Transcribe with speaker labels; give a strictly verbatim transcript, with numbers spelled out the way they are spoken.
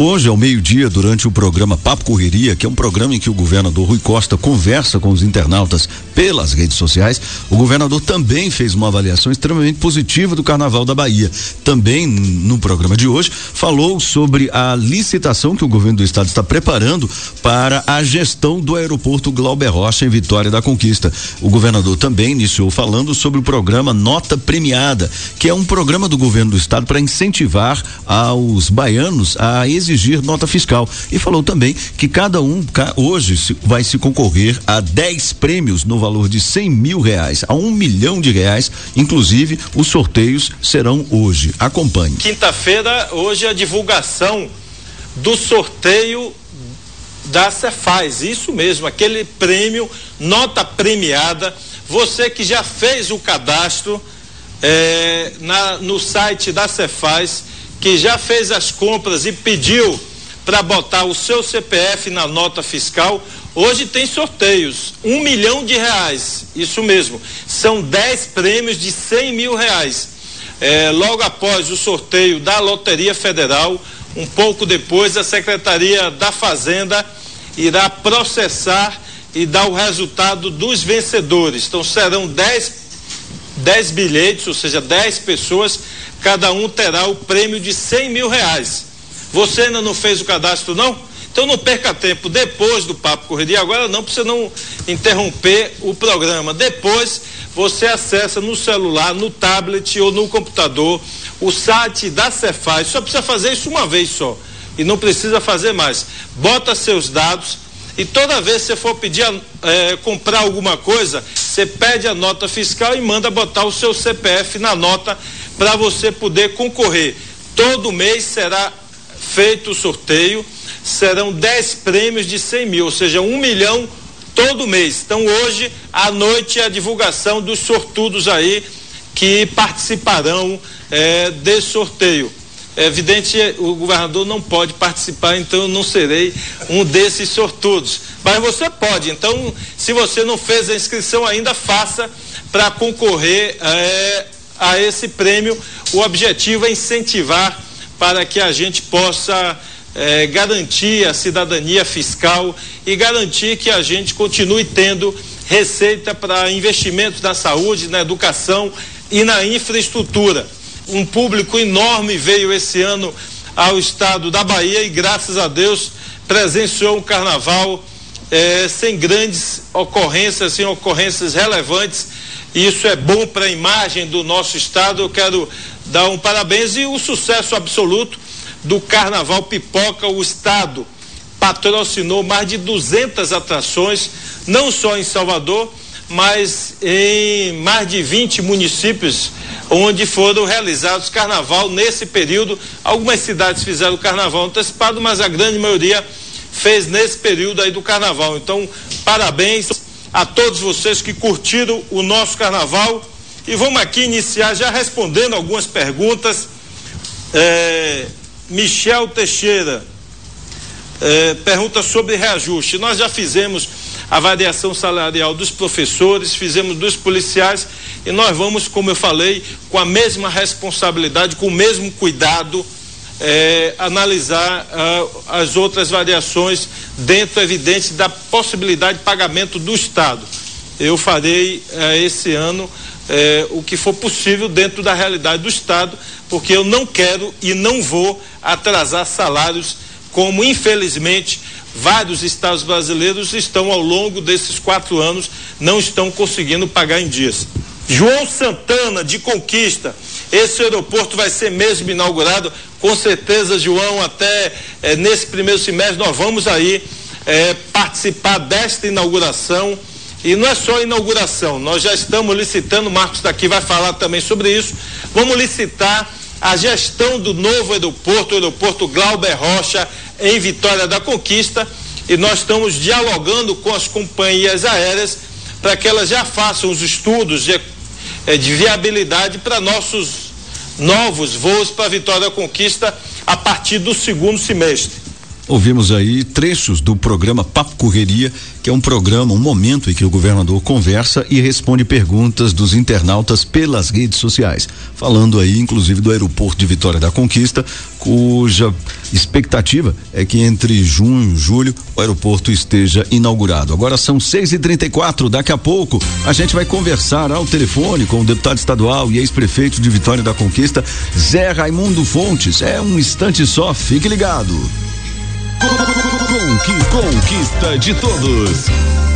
Speaker 1: Hoje, ao meio-dia, durante o programa Papo Correria, que é um programa em que o governador Rui Costa conversa com os internautas pelas redes sociais, o governador também fez uma avaliação extremamente positiva do Carnaval da Bahia. Também, no programa de hoje, falou sobre a licitação que o governo do estado está preparando para a gestão do aeroporto Glauber Rocha em Vitória da Conquista. O governador também iniciou falando sobre o programa Nota Premiada, que é um programa do governo do estado para incentivar aos baianos a exigir nota fiscal, e falou também que cada um hoje se, vai se concorrer a dez prêmios no valor de cem mil reais, a um milhão de reais, inclusive os sorteios serão hoje. Acompanhe.
Speaker 2: Quinta-feira, hoje, a divulgação do sorteio da Cefaz, isso mesmo, aquele prêmio, nota premiada. Você que já fez o cadastro é, na, no site da Cefaz, que já fez as compras e pediu para botar o seu C P F na nota fiscal, hoje tem sorteios, um milhão de reais, isso mesmo, são dez prêmios de cem mil reais. É, logo após o sorteio da Loteria Federal, um pouco depois, a Secretaria da Fazenda irá processar e dar o resultado dos vencedores. Então serão dez, dez bilhetes, ou seja, dez pessoas, cada um terá o prêmio de cem mil reais. Você ainda não fez o cadastro, não? Então não perca tempo, depois do Papo Correria, agora não, para você não interromper o programa. Depois você acessa no celular, no tablet ou no computador o site da Cefaz. Só precisa fazer isso uma vez só e não precisa fazer mais. Bota seus dados e toda vez que você for pedir é, comprar alguma coisa, você pede a nota fiscal e manda botar o seu C P F na nota para você poder concorrer. Todo mês será feito o sorteio, serão dez prêmios de cem mil, ou seja, um milhão todo mês. Então hoje à noite é a divulgação dos sortudos aí que participarão é, desse sorteio. É evidente, o governador não pode participar, então eu não serei um desses sortudos, mas você pode. Então, se você não fez a inscrição ainda, faça para concorrer é, a esse prêmio. O objetivo é incentivar para que a gente possa é, garantir a cidadania fiscal e garantir que a gente continue tendo receita para investimentos na saúde, na educação e na infraestrutura. Um público enorme veio esse ano ao estado da Bahia e, graças a Deus, presenciou um carnaval eh, sem grandes ocorrências, sem ocorrências relevantes, e isso é bom para a imagem do nosso estado. Eu quero dar um parabéns e o sucesso absoluto do Carnaval Pipoca. O estado patrocinou mais de duzentas atrações, não só em Salvador, mas em mais de vinte municípios onde foram realizados carnaval nesse período. Algumas cidades fizeram carnaval antecipado, mas a grande maioria fez nesse período aí do carnaval. Então, parabéns a todos vocês que curtiram o nosso carnaval. E vamos aqui iniciar já respondendo algumas perguntas. É, Michel Teixeira é, pergunta sobre reajuste. Nós já fizemos a variação salarial dos professores, fizemos dos policiais, e nós vamos, como eu falei, com a mesma responsabilidade, com o mesmo cuidado, eh, analisar ah, as outras variações dentro, evidente, da possibilidade de pagamento do Estado. Eu farei eh, esse ano eh, o que for possível dentro da realidade do Estado, porque eu não quero e não vou atrasar salários, como infelizmente vários estados brasileiros estão ao longo desses quatro anos, não estão conseguindo pagar em dias. João Santana, de Conquista, esse aeroporto vai ser mesmo inaugurado? Com certeza, João, até eh, nesse primeiro semestre nós vamos aí eh, participar desta inauguração. E não é só inauguração, nós já estamos licitando, o Marcos daqui vai falar também sobre isso. Vamos licitar a gestão do novo aeroporto, o aeroporto Glauber Rocha, em Vitória da Conquista, e nós estamos dialogando com as companhias aéreas para que elas já façam os estudos de, de viabilidade para nossos novos voos para Vitória da Conquista a partir do segundo semestre.
Speaker 1: Ouvimos aí trechos do programa Papo Correria, que é um programa, um momento em que o governador conversa e responde perguntas dos internautas pelas redes sociais. Falando aí, inclusive, do aeroporto de Vitória da Conquista, cuja expectativa é que entre junho e julho o aeroporto esteja inaugurado. Agora são seis e trinta e quatro, daqui a pouco a gente vai conversar ao telefone com o deputado estadual e ex-prefeito de Vitória da Conquista, Zé Raimundo Fontes. É um instante só, fique ligado.
Speaker 3: Conquista de todos.